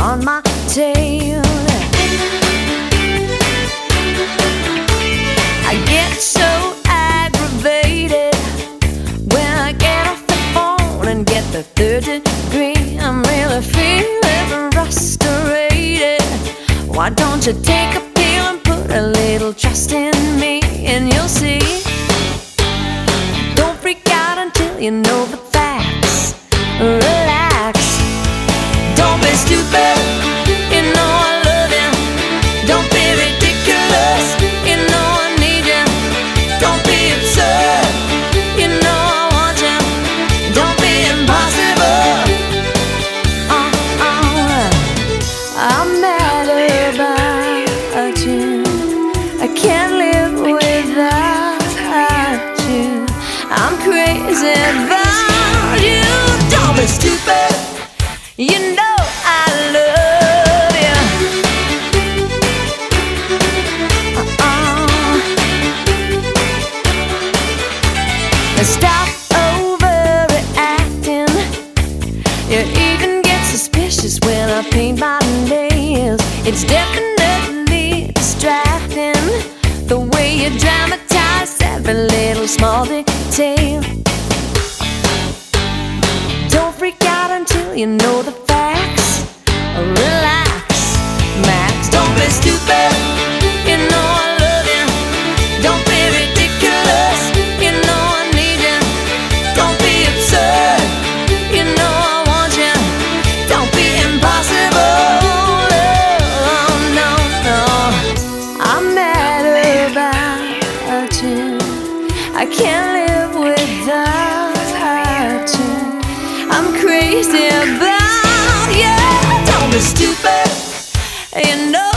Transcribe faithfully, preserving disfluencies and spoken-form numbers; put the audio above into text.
on my tail. I get so aggravated when I get off the phone and get the third degree. I'm really feeling frustrated. Why don't you take a pill and put a little trust in me, and you'll see. Don't freak out until you know the facts. Relax. Don't be stupid. You know I love you. Don't be ridiculous. You know I need you. Don't be absurd. You know I want you. Don't be impossible. Uh, uh, I'm mad about you. I can't live without you. I'm crazy about you. Don't be stupid. You know I love you. Uh-uh. Stop overreacting. You even get suspicious when I paint my nails. It's definitely distracting the way you dramatize every little small detail. Don't freak out until you know the facts. Relax, Max. Don't be stupid. You know I love you. Don't be ridiculous. You know I need you. Don't be absurd. You know I want you. Don't be impossible. Oh, no, no. I'm mad about you. I can't live without you. I'm crazy about you. Don't be stupid. You know